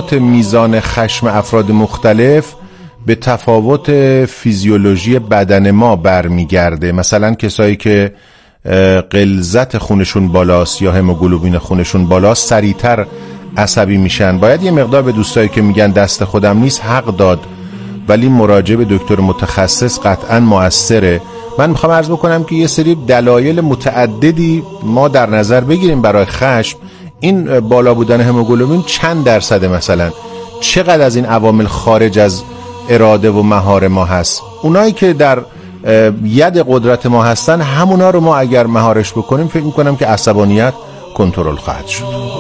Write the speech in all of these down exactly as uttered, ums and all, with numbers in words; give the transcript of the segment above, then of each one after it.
میزان خشم افراد مختلف به تفاوت فیزیولوژی بدن ما برمیگرده. مثلا کسایی که غلظت خونشون بالاست یا هموگلوبین خونشون بالاست سریعتر عصبی میشن. باید یه مقدار به دوستایی که میگن دست خودم نیست حق داد، ولی مراجعه به دکتر متخصص قطعا مؤثره. من میخوام عرض بکنم که یه سری دلایل متعددی ما در نظر بگیریم برای خشم. این بالا بودن هموگلوبین چند درصده، مثلا چقدر از این عوامل خارج از اراده و مهار ما هست. اونایی که در ید قدرت ما هستن همونا رو ما اگر مهارش بکنیم فکر میکنم که عصبانیت کنترل خواهد شد.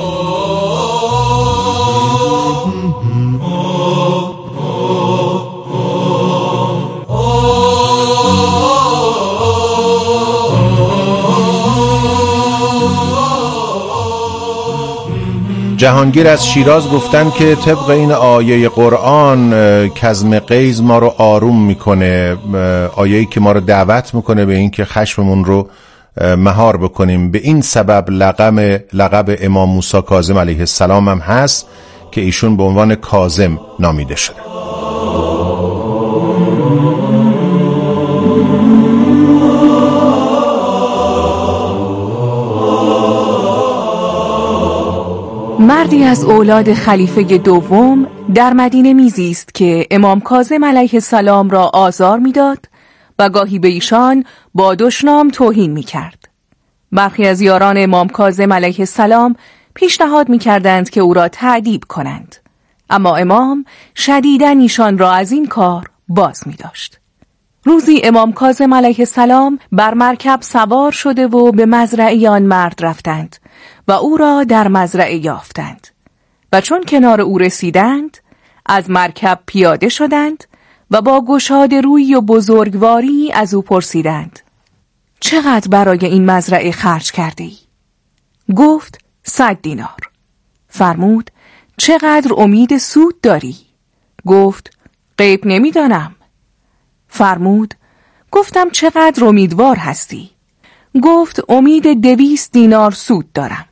جهانگیر از شیراز گفتن که طبق این آیه قرآن کظم غیظ ما رو آروم میکنه، آیه‌ای که ما رو دعوت میکنه به این که خشممون رو مهار بکنیم. به این سبب لقب لقب امام موسی کاظم علیه السلام هم هست که ایشون به عنوان کاظم نامیده شده. مردی از اولاد خلیفه دوم در مدینه میزیست که امام کاظم علیه السلام را آزار میداد و گاهی به ایشان با دشنام توهین میکرد. برخی از یاران امام کاظم علیه السلام پیشنهاد میکردند که او را تأدیب کنند، اما امام شدیداً ایشان را از این کار باز میداشت. روزی امام کاظم علیه السلام بر مرکب سوار شده و به مزرعه آن مرد رفتند و او را در مزرعه یافتند و چون کنار او رسیدند از مرکب پیاده شدند و با گشاده روی و بزرگواری از او پرسیدند: چقدر برای این مزرعه خرج کرده ای؟ گفت: صد دینار. فرمود: چقدر امید سود داری؟ گفت: غیب نمیدانم. فرمود: گفتم چقدر امیدوار هستی؟ گفت: امید دویست دینار سود دارم.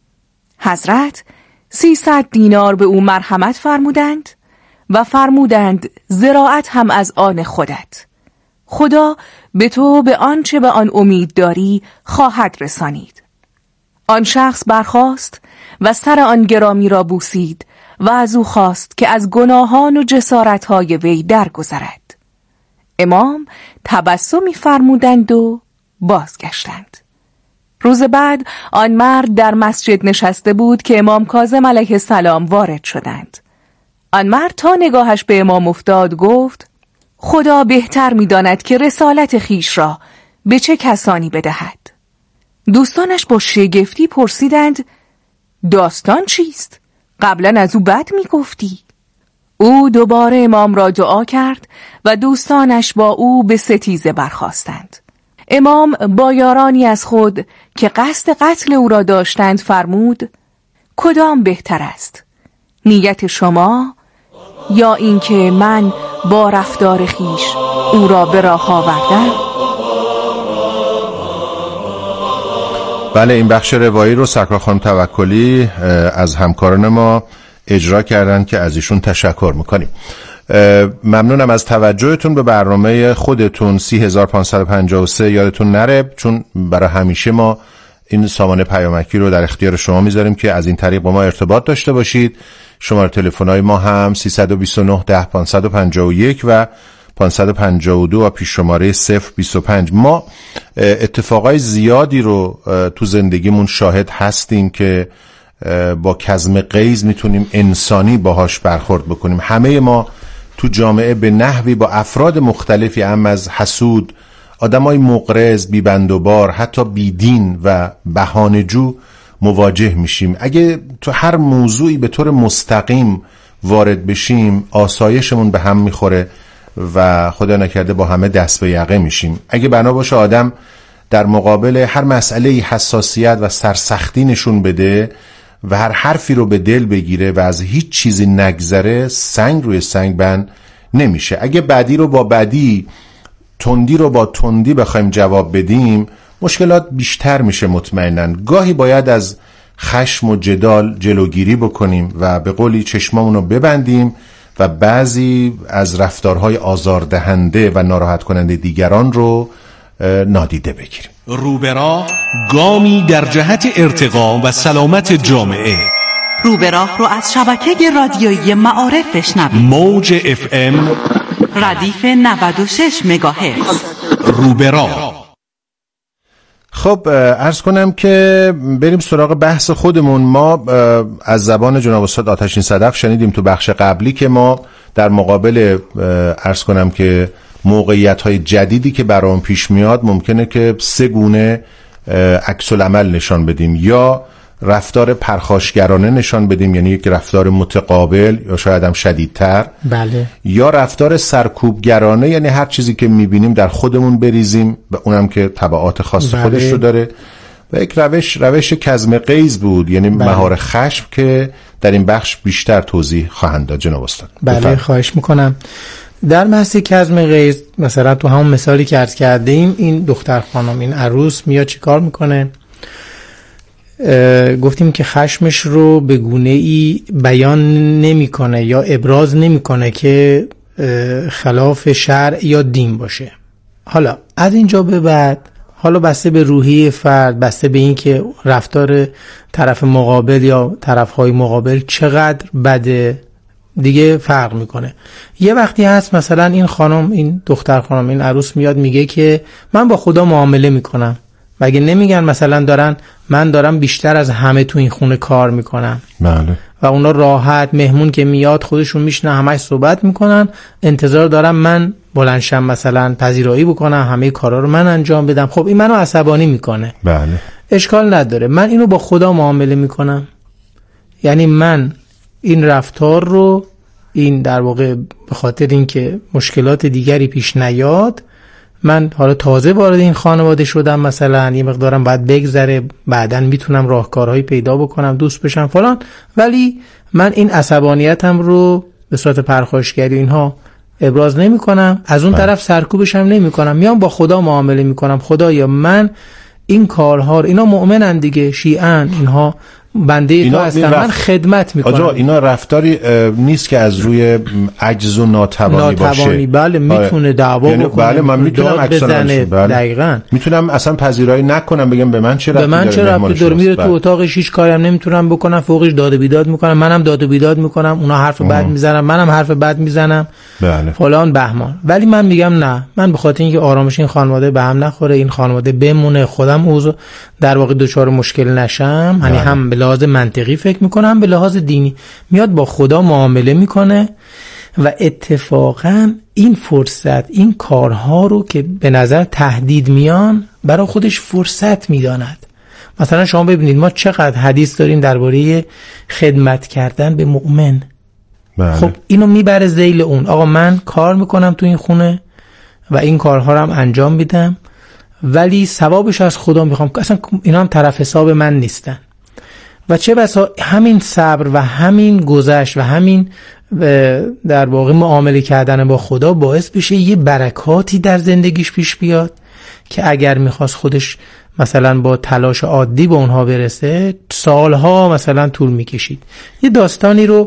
حضرت سیصد دینار به او مرحمت فرمودند و فرمودند زراعت هم از آن خودت، خدا به تو به آنچه به آن امید داری خواهد رسانید. آن شخص برخاست و سر آن گرامی را بوسید و از او خواست که از گناهان و جسارتهای وی درگذرد. امام تبسمی فرمودند و بازگشتند. روز بعد آن مرد در مسجد نشسته بود که امام کاظم علیه السلام وارد شدند. آن مرد تا نگاهش به امام افتاد گفت: خدا بهتر می‌داند که رسالت خیش را به چه کسانی بدهد. دوستانش با شگفتی پرسیدند: داستان چیست؟ قبلا از او بد می‌گفتی. او دوباره امام را دعا کرد و دوستانش با او به ستیزه برخاستند. امام با یارانی از خود که قصد قتل او را داشتند فرمود: کدام بهتر است؟ نیت شما یا اینکه من با رفتار خیش او را به راه آوردم؟ بله، این بخش روایی رو سرکار خانم توکلی از همکاران ما اجرا کردن که از ایشون تشکر میکنیم. ممنونم از توجهتون به برنامه خودتون. سی هزار پانصد و پنجاه و سه یادتون نره، چون برای همیشه ما این سامانه پیامکی رو در اختیار شما میذاریم که از این طریق با ما ارتباط داشته باشید. شماره تلفن‌های ما هم سیصد و بیست و نه ده پانصد و پنجاه و یک و پانصد و پنجاه و دو و پیش شماره صفر بیست و پنج. ما اتفاقای زیادی رو تو زندگیمون شاهد هستیم که با کظم غیظ میتونیم انسانی باهاش برخورد بکنیم. همه ما تو جامعه به نحوی با افراد مختلفی، هم از حسود، آدمای مغرض، بی‌بندوبار، حتی بیدین و بهانه‌جو مواجه میشیم. اگه تو هر موضوعی به طور مستقیم وارد بشیم آسایشمون به هم میخوره و خدا نکرده با همه دست به یقه میشیم. اگه بنا باشه آدم در مقابل هر مسئله حساسیت و سرسختی نشون بده و هر حرفی رو به دل بگیره و از هیچ چیزی نگذره، سنگ روی سنگ بند نمیشه. اگه بدی رو با بدی، تندی رو با تندی بخوایم جواب بدیم، مشکلات بیشتر میشه مطمئناً. گاهی باید از خشم و جدال جلوگیری بکنیم و به قولی چشمامونو ببندیم و بعضی از رفتارهای آزاردهنده و ناراحت کننده دیگران رو نادیده بگیریم. روبراه گامی در جهت ارتقا و سلامت جامعه. روبراه رو از شبکه رادیویی معارف بشنوید. موج اف ام ردیف نود و شش مگاهرتز. روبراه. خب عرض کنم که بریم سراغ بحث خودمون. ما از زبان جناب استاد آتشین صدف شنیدیم تو بخش قبلی که ما در مقابل عرض کنم که موقعیت‌های جدیدی که برام پیش میاد ممکنه که سه گونه عکس العمل نشان بدیم، یا رفتار پرخاشگرانه نشان بدیم، یعنی یک رفتار متقابل یا شاید هم شدیدتر، بله، یا رفتار سرکوبگرانه، یعنی هر چیزی که میبینیم در خودمون بریزیم و اونم که تبعات خاص بله. خودش رو داره. و یک روش روش کظم غیظ بود، یعنی بله. مهار خشم، که در این بخش بیشتر توضیح خواهند داد جناب استاد. بله بفرم. خواهش میکنم. در بحث کظم غیظ مثلا تو همون مثالی که عرض کردیم، این دختر خانم، این عروس میاد چیکار میکنه؟ گفتیم که خشمش رو به گونه ای بیان نمیکنه یا ابراز نمیکنه که خلاف شرع یا دین باشه. حالا از اینجا به بعد، حالا بسته به روحیه فرد، بسته به این که رفتار طرف مقابل یا طرفهای مقابل چقدر بده دیگه فرق میکنه. یه وقتی هست مثلا این خانم، این دختر خانم، این عروس میاد میگه که من با خدا معامله میکنم، و اگه نمیگن مثلا دارن من دارم بیشتر از همه تو این خونه کار میکنم، بله، و اونا راحت، مهمون که میاد خودشون میشنه همش صحبت میکنن، انتظار دارم من بلندشم مثلا پذیرایی بکنم، همه کارا رو من انجام بدم. خب این منو عصبانی میکنه. بله، اشکال نداره، من اینو با خدا معامله میکنم، یعنی من این رفتار رو، این در واقع به خاطر اینکه مشکلات دیگری پیش نیاد، من حالا تازه وارد این خانواده شدم، مثلا یه مقدارم باید بگذره، بعداً میتونم راهکارهایی پیدا بکنم، دوست بشم فلان، ولی من این عصبانیتم رو به صورت پرخاشگری اینها ابراز نمی کنم، از اون طرف سرکوبش هم نمی کنم، میام با خدا معامله می کنم. خدایا من این کارها، اینا مؤمنن دیگه، شیعن، اینها بنده تو هستن، من خدمت میکنم. آجا اینا رفتاری نیست که از روی عجز و ناتوانی باشه. ناتوانی بله، میتونه دعوا یعنی بکنه، بله، من میتونم بزنه، بله. دقیقاً میتونم اصلا پذیرایی نکنم، بگم به من چه ربطی داره، به من چه ربطی داره، میره تو اتاقش، هیچ کاری هم نمیتونم بکنم، فوقش داد و بیداد میکنم، منم داد و بیداد میکنم، اونا حرف بد میزنن، منم حرف بد میزنم، بله، فلان بهمان. ولی من میگم نه، من به خاطر اینکه آرامش این خانواده به هم نخوره، این خانواده بمونه، خودم اوضاع در واقع دچار مشکل نشم، یعنی هم به لحاظ منطقی فکر میکنم، به لحاظ دینی، میاد با خدا معامله میکنه و اتفاقا این فرصت، این کارها رو که به نظر تهدید میان، برای خودش فرصت میداند. مثلا شما ببینید ما چقدر حدیث داریم درباره خدمت کردن به مؤمن. بله. خب اینو میبره ذیل اون، آقا من کار میکنم تو این خونه و این کارها رو هم انجام میدم، ولی ثوابش از خدا میخوام، اصلا اینا هم طرف حساب من نیستن. و چه بسا همین صبر و همین گذشت و همین در واقع معامله کردن با خدا باعث بشه یه برکاتی در زندگیش پیش بیاد که اگر میخواست خودش مثلا با تلاش عادی به اونها برسه، سالها مثلا طول میکشید. یه داستانی رو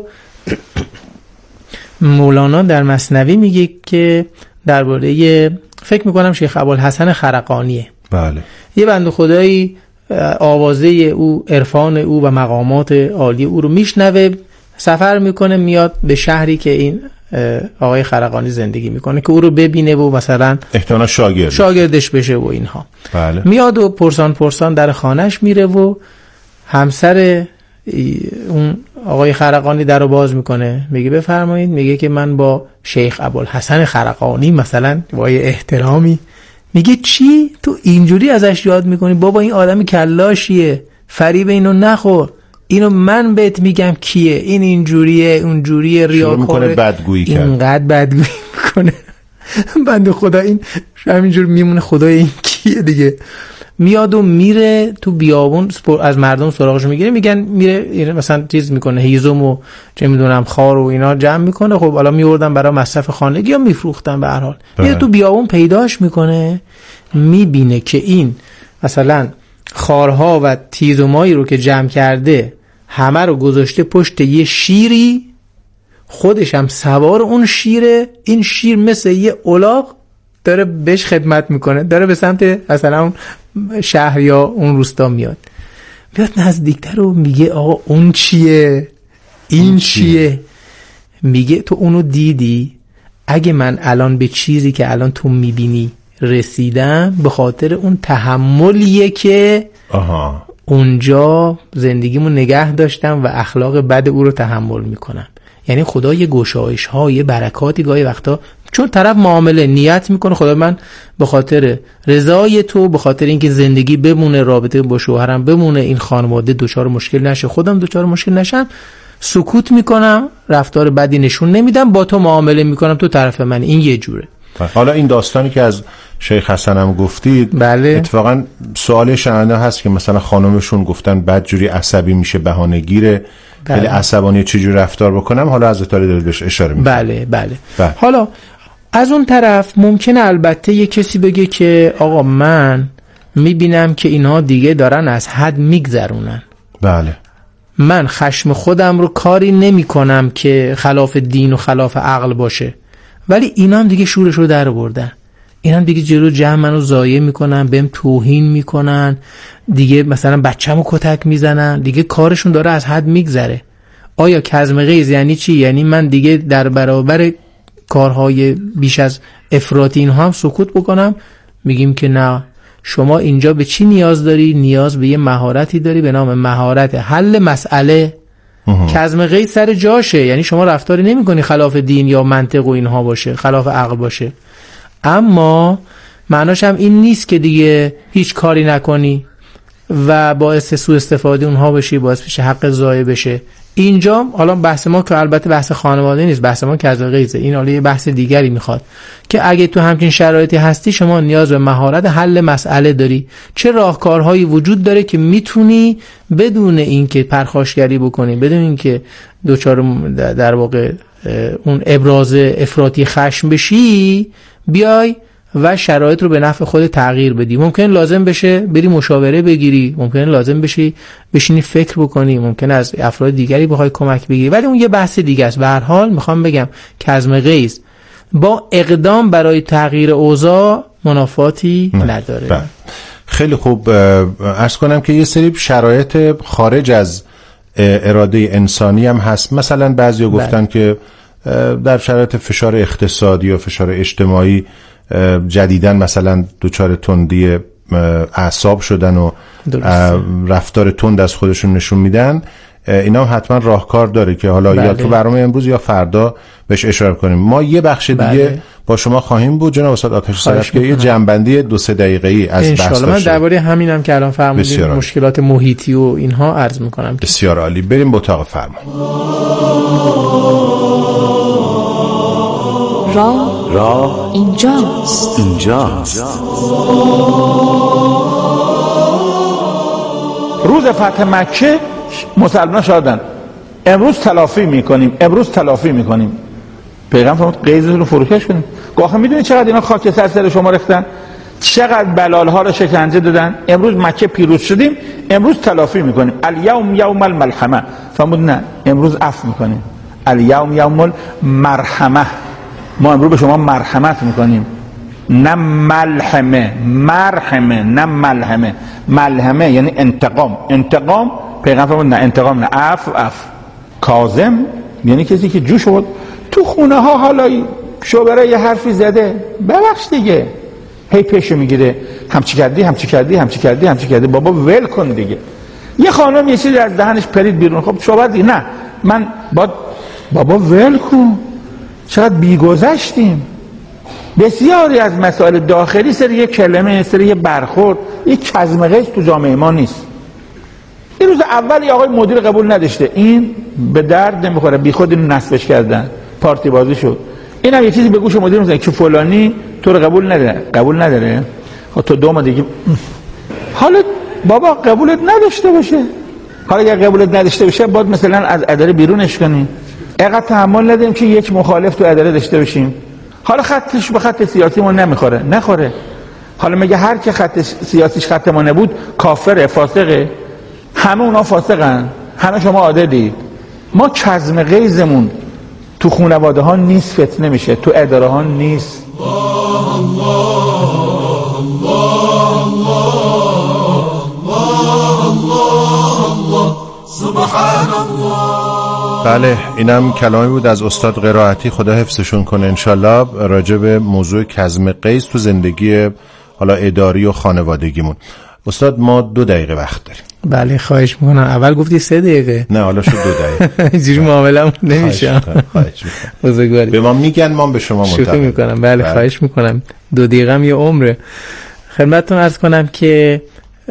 مولانا در مثنوی میگه که درباره، فکر میکنم شیخ ابوالحسن خرقانیه. بله. یه بنده خدایی آوازه او، عرفان او و مقامات عالی او رو میشنوه، سفر میکنه، میاد به شهری که این آقای خرقانی زندگی میکنه که او رو ببینه و مثلا احتمالا شاگرد شاگردش بشه و اینها. بله. میاد و پرسان پرسان در خانهش میره و همسر اون آقای خرقانی در رو باز میکنه، میگه بفرمایید. میگه که من با شیخ ابوالحسن خرقانی مثلا با احترامی. میگه چی؟ تو اینجوری ازش یاد میکنی؟ بابا این آدمی کلاشیه، فریب اینو نخور، اینو من بهت میگم کیه، این اینجوریه اونجوریه، ریاکاره، بدگویی کرد، اینقدر بدگویی میکنه. بنده خدا این همینجور میمونه، خدای این کیه دیگه. میاد و میره تو بیابون، از مردم سراغشو میگیره، میگن میره مثلا چیز میکنه، هیزم و چه میدونم خار و اینا جمع میکنه. خب حالا میوردن برای مصرف خانگی یا میفروختن، به هر حال میره تو بیابون پیداش میکنه، میبینه که این مثلا خارها و تیز و مایی رو که جمع کرده همه رو گذاشته پشت یه شیری، خودش هم سوار اون شیره. این شیر مثل یه الاغ داره بهش خدمت میکنه، داره به سمت مثلا اون شهر یا اون روستا میاد. میاد نزدیکتر رو میگه آقا اون چیه؟ این چیه؟ میگه تو اونو دیدی؟ اگه من الان به چیزی که الان تو میبینی رسیدم به خاطر اون تحملیه که آها. اونجا زندگیمو نگه داشتم و اخلاق بد او رو تحمل میکنم. یعنی خدا یه گشایش ها، یه برکاتی گاهی وقتا، چون طرف معامله نیت میکنه خدا من به خاطر رضای تو، به خاطر اینکه زندگی بمونه، رابطه با شوهرم بمونه، این خانواده دچار مشکل نشه، خودم دچار مشکل نشم، سکوت میکنم، رفتار بدی نشون نمیدم، با تو معامله میکنم، تو طرف من. این یه جوره. حالا این داستانی که از شیخ حسن هم گفتید، بله. اتفاقا سوال شنونده هست که مثلا خانمشون گفتن بدجوری عصبی میشه، بهانه گیره، خیلی بله. عصبانی، چجوری رفتار بکنم؟ حالا از اطلاع دارید بهش اشاره میکنم. بله بله. بله. حالا از اون طرف ممکنه البته یه کسی بگه که آقا من میبینم که اینها دیگه دارن از حد میگذرونن. بله. من خشم خودم رو کاری نمی کنم که خلاف دین و خلاف عقل باشه، ولی اینا هم دیگه شورش رو در بردن، اینا هم دیگه جلو جمع منو ضایع میکنن، بهم توهین میکنن، دیگه مثلا بچه‌مو کتک میزنن، دیگه کارشون داره از حد میگذره. آیا کظم غیظ یعنی چی؟ یعنی من دیگه در برابر کارهای بیش از افراطی اینها هم سکوت بکنم؟ میگیم که نه. شما اینجا به چی نیاز داری؟ نیاز به یه مهارتی داری به نام مهارت حل مسئله. کظم غیظ سر جاشه، یعنی شما رفتاری نمی کنی خلاف دین یا منطق و اینها باشه، خلاف عقل باشه، اما معناش هم این نیست که دیگه هیچ کاری نکنی و باعث سوء استفاده اونها بشی، باعث بشه حق ضایع بشه. اینجا حالا بحث ما که البته بحث خانواده نیست، بحث ما کظم غیظه، این حالا یه بحث دیگری میخواد که اگه تو همچین شرایطی هستی شما نیاز به مهارت حل مسئله داری. چه راهکارهایی وجود داره که میتونی بدون اینکه پرخاشگری بکنی، بدون اینکه دوچار در واقع اون ابراز افراطی خشم بشی، بیای و شرایط رو به نفع خود تغییر بدی. ممکن لازم بشه بری مشاوره بگیری، ممکن لازم بشه بشینی فکر بکنی، ممکن از افراد دیگری بخوای کمک بگیری، ولی اون یه بحث دیگه است. به هر حال میخوام بگم کظم غیظ با اقدام برای تغییر اوضاع منافاتی نداره. بله. خیلی خوب. عرض کنم که یه سری شرایط خارج از اراده انسانی هم هست. مثلا بعضیا گفتن که در شرایط فشار اقتصادی و فشار اجتماعی جدیدن مثلا دوچار تندی اعصاب شدن و رفتار تند از خودشون نشون میدن. اینا هم حتما راهکار داره که حالا بله. یا تو برنامه امروز یا فردا بهش اشاره کنیم. ما یه بخش دیگه بله. با شما خواهیم بود جناب استاد آتش صدف که یه جنبندی دو سه دقیقه‌ای از بحث باشه. من درباره همینم که الان فرمودید مشکلات محیطی و اینها عرض میکنم. بسیار عالی. بریم به اتاق فرمان. راه راه اینجاست. اینجاست. روز فتح مکه مسلمان شدن، امروز تلافی میکنیم، امروز تلافی میکنیم. پیغمبر فرمود غیظ رو فروکش کنیم. آخه میدونی چقدر اینا خاک سر سر شما ریختن، چقدر بلال ها رو شکنجه دادن. امروز مکه پیروز شدیم، امروز تلافی میکنیم. الیوم یوم الملحمه. فرمود نه، امروز عفو میکنیم. الیوم یوم المرحمه. ما امروز به شما مرحمت میکنیم، نه ملحمه. مرحمه نه ملحمه. ملحمه یعنی انتقام. انتقام پیغمبر فرمود نه، انتقام نه، عفو. عفو. کاظم یعنی کسی که جو شد تو خونه ها، حالا شوبره یه حرفی زده، ببخش دیگه، هی پیشو میگیره، همچی کردی همچی کردی همچی کردی همچی کردی، بابا ول کن دیگه. یه خانم یه چیزی از دهنش پرید بیرون، خب شوبر دیگه نه، من با بابا ول کن. چقدر بیگذشتیم. بسیاری از مسائل داخلی سر یه کلمه، سر یه برخورد، یه کظم غیظ تو جامعه ما نیست. این روز اول یه آقای مدیر قبول نداشته، این به درد نمیخوره، بی خود اینو نصبش کردن، پارتی بازی شد. اینم یه چیزی به گوش مدیر میزنه که فلانی تو رو قبول نداره. قبول نداره؟ خب تو دوم دیگه حالا بابا قبولت نداشته باشه. حالا اگه قبولت نداشته باشه باید مثلا از اداره بیرونش کنی. اینقدر تحمل نداریم که یک مخالف تو اداره داشته باشیم. حالا خطش به خط سیاسی ما نمیخوره، نخوره. حالا میگه هر که خط سیاسیش خط ما نبود کافره، فاسقه؟ همه اونا فاسقن، همه شما عادلید. ما کظم غیظمون تو خانواده ها نیست فتنه میشه، تو اداره ها نیست. بله، اینم کلامی بود از استاد قرائتی، خدا حفظشون کنه انشالله، راجع به موضوع کظم غیظ تو زندگی حالا اداری و خانوادگیمون. استاد ما دو دقیقه وقت داریم. بله خواهش میکنم. اول گفتی سه دقیقه. نه حالا شد دو دقیقه. اینجوری معامله نمیشه. خواهش میکنم. بزرگواری. به ما میگن، ما به شما منتقل شوخی میکنم. بله, بله خواهش میکنم. دو دقیقه هم یه عمره. خدمتتون عرض کنم که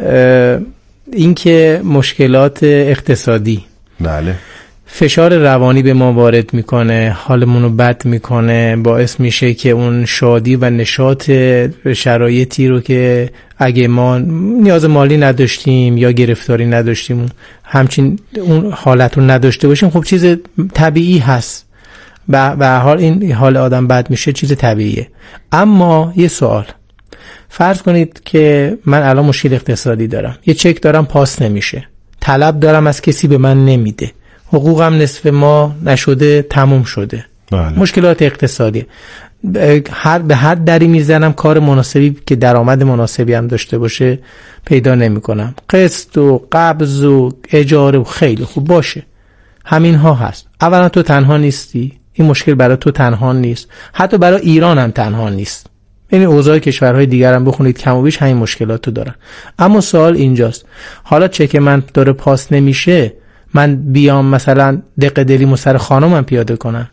این که مشکلات اقتصادی، بله، فشار روانی به ما وارد میکنه، حالمون رو بد میکنه، باعث میشه که اون شادی و نشاط شرایطی رو که اگه ما نیاز مالی نداشتیم یا گرفتاری نداشتیم همچین اون حالت رو نداشته باشیم، خب چیز طبیعی هست. به هر حال این حال آدم بد میشه چیز طبیعیه. اما یه سوال، فرض کنید که من الان مشکل اقتصادی دارم، یه چک دارم پاس نمیشه، طلب دارم از کسی به من نمیده، حقوقم نصف ما نشده تموم شده. بله. مشکلات اقتصادی، هر به هر دری میزنم کار مناسبی که درآمد مناسبی هم داشته باشه پیدا نمی کنم. قسط و قبض و اجاره و خیلی خوب باشه، همین ها هست. اولا تو تنها نیستی، این مشکل برای تو تنها نیست، حتی برای ایران هم تنها نیست. یعنی اوضاع کشورهای دیگر هم بخونید کم و بیش همین مشکلات رو دارن. اما سوال اینجاست، حالا چه که من داره پاس نمیشه، من بیام مثلا دق دلیمو سر خانمم پیاده کنم،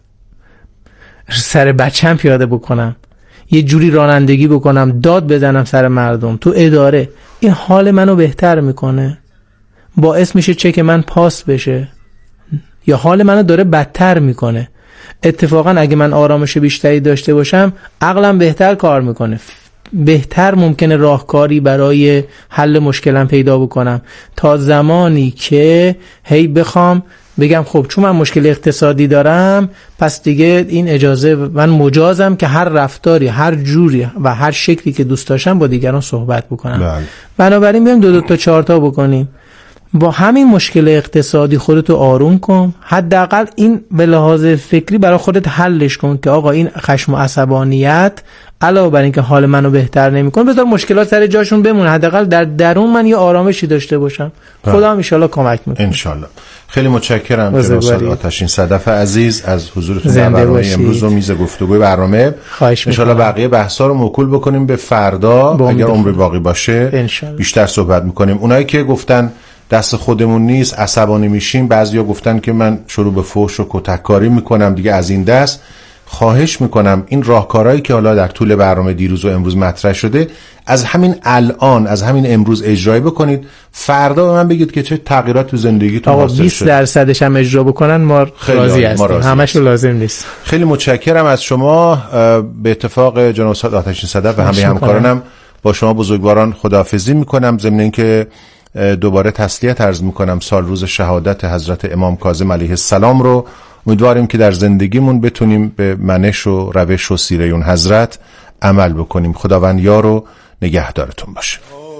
سر بچم پیاده بکنم، یه جوری رانندگی بکنم، داد بزنم سر مردم تو اداره، این حال منو بهتر میکنه؟ باعث میشه چه که من پاس بشه یا حال منو داره بدتر میکنه؟ اتفاقا اگه من آرامش بیشتری داشته باشم عقلم بهتر کار میکنه، بهتر ممکنه راهکاری برای حل مشکلم پیدا بکنم، تا زمانی که هی بخوام بگم خب چون من مشکل اقتصادی دارم پس دیگه این اجازه، من مجازم که هر رفتاری، هر جوری و هر شکلی که دوست داشتم با دیگران صحبت بکنم. بله. بنابراین بیام دو دو تا چهار تا بکنیم. با همین مشکل اقتصادی خودتو آروم کن، حداقل این به لحاظ فکری برای خودت حلش کن که آقا این خشم و عصبانیت علاوه بر اینکه حال منو بهتر نمیکنه، بذار مشکلات سر جاشون بمونه، حداقل در درون من یه آرامشی داشته باشم. خدا هم ان شاء الله کمک میکنه. ان شاء الله. خیلی متشکرم جناب استاد آتشین صدف عزیز از حضورتون در برنامه امروز و میز گفتگوی برنامه. ان شاء الله بقیه بحثا رو موکول بکنیم به فردا اگر عمر باقی باشه بیشتر صحبت میکنیم. اونایی که گفتن دست خودمون نیست عصبانی میشیم، بعضیا گفتن که من شروع به فحش و کتککاری میکنم دیگه از این دست، خواهش میکنم این راهکارهایی که حالا در طول برنامه دیروز و امروز مطرح شده از همین الان، از همین امروز اجرایی بکنید. فردا به من بگید که چه تغییرات تو زندگیتون حاصل شد. بیست درصدش هم اجرا بکنن ما راضی هستیم، همش لازم نیست. خیلی متشکرم از شما. به اتفاق جناب استاد آتشین صدف و همه همکارانم با شما بزرگواران خداحافظی میکنم، ضمن اینکه دوباره تسلیت عرض میکنم سال روز شهادت حضرت امام کاظم علیه السلام رو. امیدواریم که در زندگیمون بتونیم به منش و روش و سیره اون حضرت عمل بکنیم. خداوند یار و نگهدارتون باشه.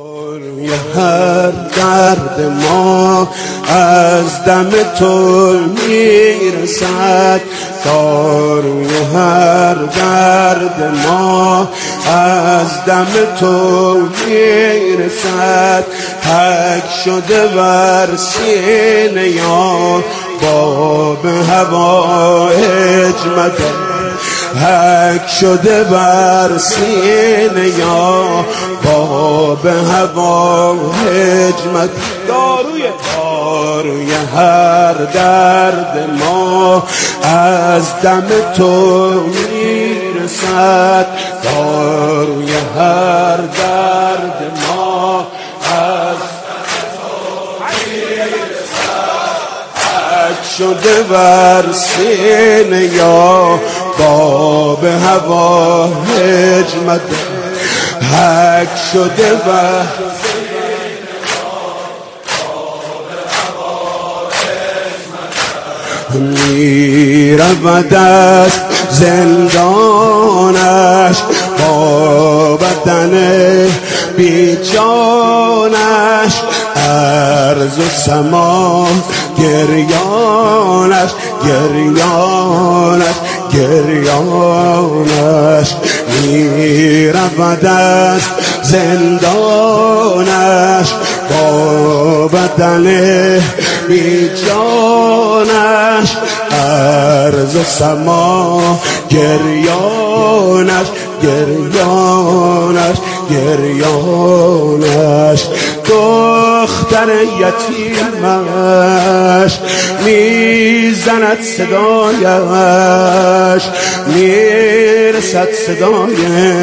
هر درد ما از دم تو میرسد، داروی هر درد ما از دم تو میرسد، حک شده بر سینه یا باب هوایج مدد، حک شده بر سینه یا باب هوایج مدد، داروی داروی هر درد ما از دم تو میرسد، داروی هر درد ما از شده بر سینه یا باب هوایج مدد، حک شده بر می رود از زندانش با با بدن بی جانش، ارض و سما گریانش گریانش گریانش، می رود از زندانش با بدن بی جانش، ارض و سما گریانش گریانش گریانش، دختر یتیمش میزند صدایش، میرسد صدای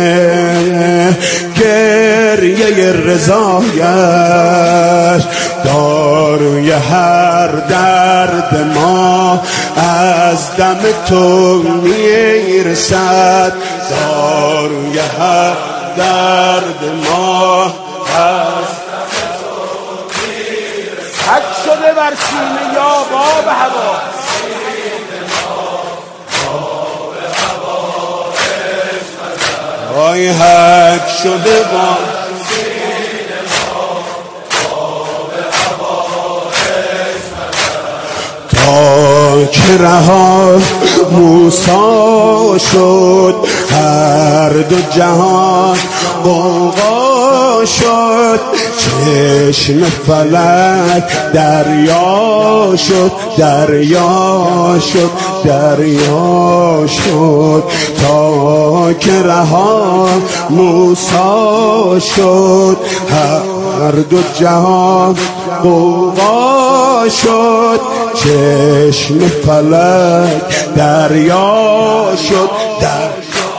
گریه رضایش، داروی هر درد ما از دم تو میرسد، داروی هر درد ما از حک شده بر سینه یا باب هوا، آی حک شده بر سینه باب هوا، تا که رها موسی شد هر دو جهان غوغا شد، چشم فلک دریا شد دریا شد دریا شد، تا که رها موسی شد هر دو جهان غوغا شد، چشم فلک دریا شد دریا.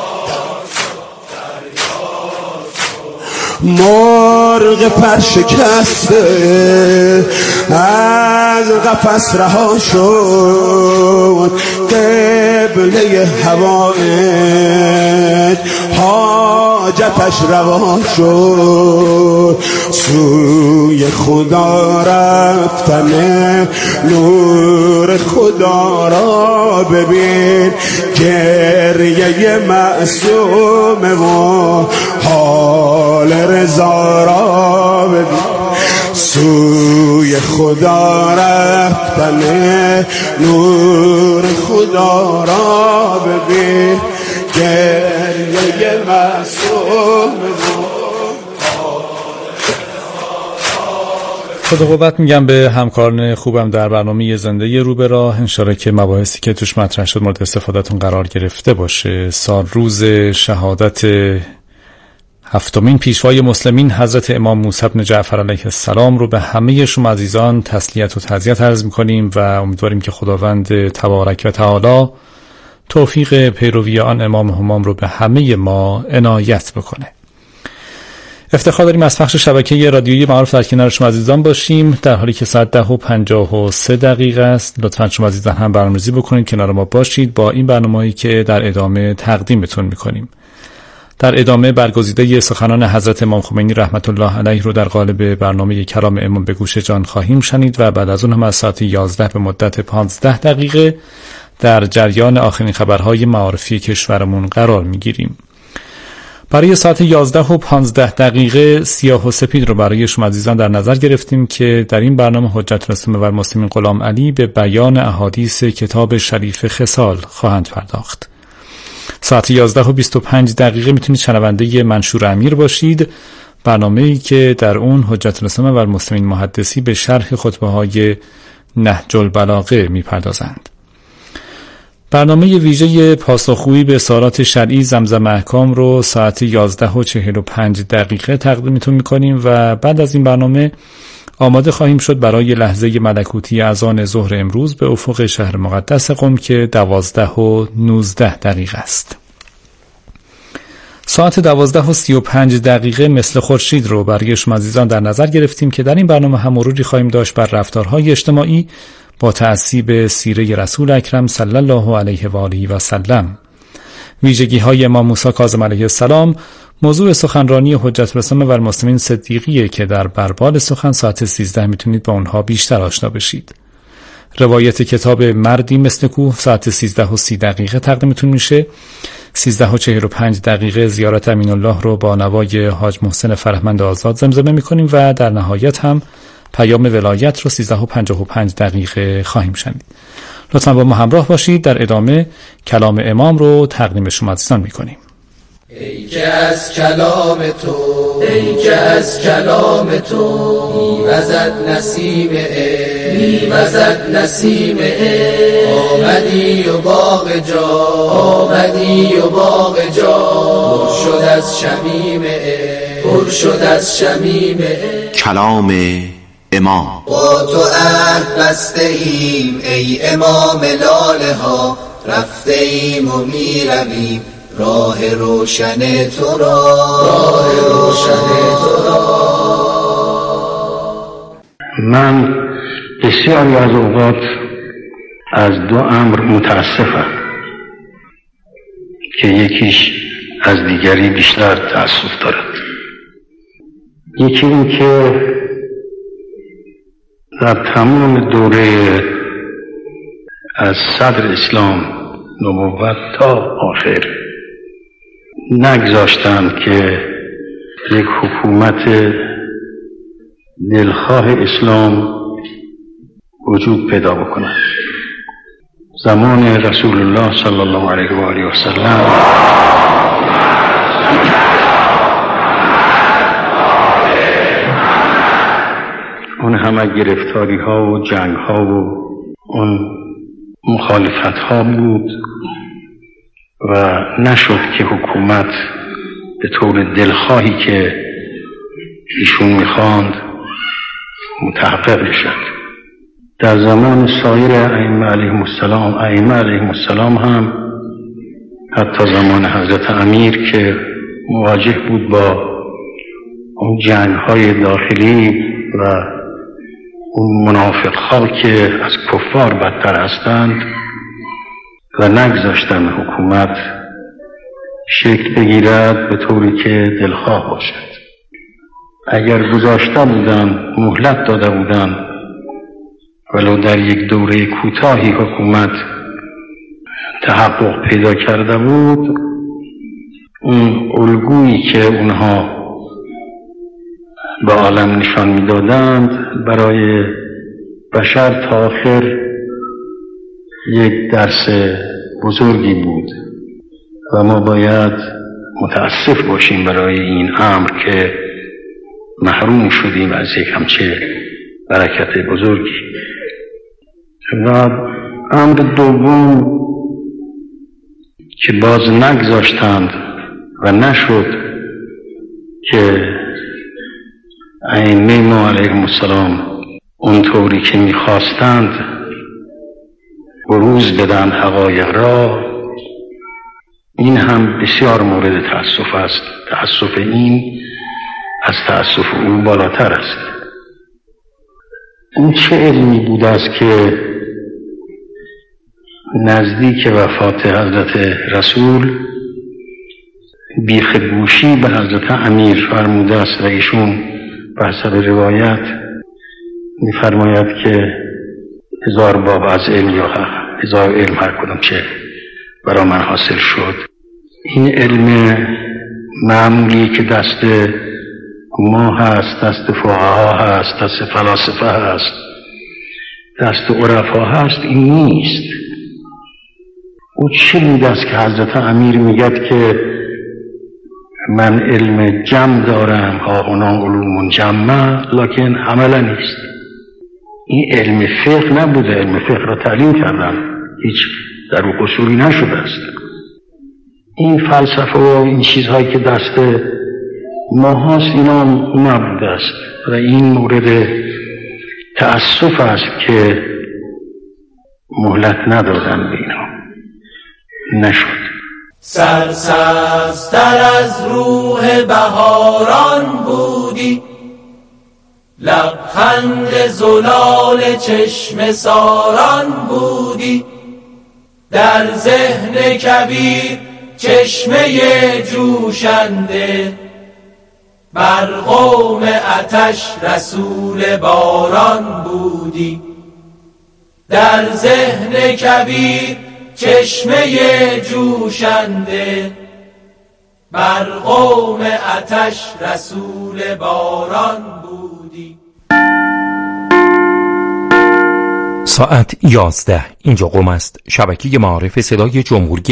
مرغ پرشکسته از قفس رها شد، قبله هوایت حاجتش روا شد، سوی خدا رفتن نور خدا را ببین، گریه معصوم و حال رضا را ببین، سوی خدا رفتن نور خدا را ببین، گریه معصوم خدا قوت میگم به همکاران خوبم در برنامه زنده رو به راه. انشالله که مباحثی که توش مطرح شد مورد استفادهتون قرار گرفته باشه. سال روز شهادت هفتمین پیشوای مسلمین حضرت امام موسی بن جعفر علیه السلام رو به همه شما عزیزان تسلیت و تعزیت عرض میکنیم و امیدواریم که خداوند تبارک و تعالی توفیق پیروی آن امام همام رو به همه ما عنایت بکنه. افتخار داریم از پخش شبکه رادیویی معارف در کنار شما عزیزان باشیم، در حالی که ساعت ده و پنجاه و سه دقیقه است. لطفاً شما عزیزان هم برنامه‌ریزی بکنید، کنار ما باشید با این برنامه‌ای که در ادامه تقدیمتون می‌کنیم. در ادامه برگزیده سخنان حضرت امام خمینی رحمت الله علیه رو در قالب برنامه کلام امام به گوش جان خواهیم شنید و بعد از اون هم از ساعت یازده به مدت پانزده دقیقه در جریان آخرین خبرهای معارفی کشورمون قرار می‌گیریم. برای ساعت یازده و پانزده دقیقه سیاه و سپید رو برای شما عزیزان در نظر گرفتیم که در این برنامه حجت الاسلام و المسلمین غلام علی به بیان احادیث کتاب شریف خصال خواهند پرداخت. ساعت یازده و بیست و پنج دقیقه میتونید شنونده منشور امیر باشید، برنامه‌ای که در اون حجت الاسلام و المسلمین محدثی به شرح خطبه های نهج البلاغه میپردازند. برنامه ویژه پاسخگویی به سوالات شرعی زمزم احکام رو ساعت یازده و چهل و پنج دقیقه تقدیمتون میکنیم و بعد از این برنامه آماده خواهیم شد برای لحظه ملکوتی اذان ظهر امروز به افق شهر مقدس قم که دوازده و نوزده دقیقه است. ساعت دوازده و سی و پنج دقیقه مثل خورشید رو برای شما عزیزان در نظر گرفتیم که در این برنامه هم مروری خواهیم داشت بر رفتارهای اجتماعی با تأسی به سیره رسول اکرم صلی الله علیه و آله و سلم. ویژگی های امام موسی کاظم علیه السلام موضوع سخنرانی حجت الاسلام و المسلمین صدیقیه که در بربال سخن ساعت سیزده میتونید با اونها بیشتر آشنا بشید. روایت کتاب مردی مثل کوه ساعت سیزده و سی دقیقه تقدیمتون میشه سیزده و چهل و پنج دقیقه زیارت امین الله رو با نوای حاج محسن فرهمند آزاد زمزمه میکنیم و در نهایت هم پیام ولایت رو سیزده و پنجاه و پنج دقیقه خواهیم شنید. لطفا با ما همراه باشید. در ادامه کلام امام رو تقدیم شما عزیزان میکنیم. ای که از کلام تو ای که از کلام تو میوزد نسیم عشق میوزد نسیم عشق آمدی و باغ جا آمدی و باغ جا پر شد از شمیم عشق پر شد از شمیم عشق. کلام امام. با تو عهد بسته ایم ای امام لاله ها، رفته ایم و می رویم راه روشن تو را راه روشن تو را. من بسیاری از اوقات از دو امر متاسفم که یکیش از دیگری بیشتر تأسف دارد. یکی این که در تمام دوره از صدر اسلام نبوت تا آخر نگذاشتند که یک حکومت دلخواه اسلام وجود پیدا بکند. زمان رسول الله صلی الله علیه و آله و سلم اون همه گرفتاری ها و جنگ ها و اون مخالفت ها بود و نشد که حکومت به طور دلخواهی که ایشون میخواند متحقق بشد. در زمان سایر ائمه علیهم السلام ائمه علیهم السلام هم حتی زمان حضرت امیر که مواجه بود با اون جنگ های داخلی و اون منافق ها که از کفار بدتر هستند و نگذاشتن حکومت شکل بگیرد به طوری که دلخواه باشد. اگر گذاشته بودن مهلت داده بودن ولو در یک دوره کوتاهی حکومت تحقق پیدا کرده بود، اون الگویی که اونها به عالم نشان میدادند برای بشر تا آخر یک درس بزرگی بود و ما باید متاسف باشیم برای این امر که محروم شدیم از یک همچه برکت بزرگی. و امر دوم که باز نگذاشتند و نشد که ائمه ما علیهم السلام اونطوری که میخواستند بروز بدن حقایق را، این هم بسیار مورد تأسف است. تأسف این از تأسف او بالاتر است. این چه علمی بود است که نزدیک وفات حضرت رسول بیخ گوشی به حضرت امیر فرموده است و ایشون به حسب روایت می‌فرماید که هزار باب از علم یا هزار علم هر کدام چه برای من حاصل شد. این علم معمولی که دست ما هست، دست فقها هست، دست فلاسفه هست، دست عرفا هست، این نیست. او چه بود است که حضرت امیر میگد که من علم جمع دارم، ها اونا علوم جمع، لکن عملا نیست. این علم فقه نبوده، علم فقه را تعلیم کردن، هیچ در او قصوری نشده است. این فلسفه و این چیزهایی که دست ما هست اینا نبوده است و این مورد تأسف است که مهلت ندادن به اینا، نشد. سرسبزتر از روح بهاران بودی، لبخند زلال چشم ساران بودی، در ذهن کبیر چشمه جوشنده، بر قوم آتش رسول باران بودی، در ذهن کبیر چشمه جوشنده، بر قوم آتش رسول باران بودی. ساعت یازده. اینجا قم است. شبکه معارف صدای جمهوری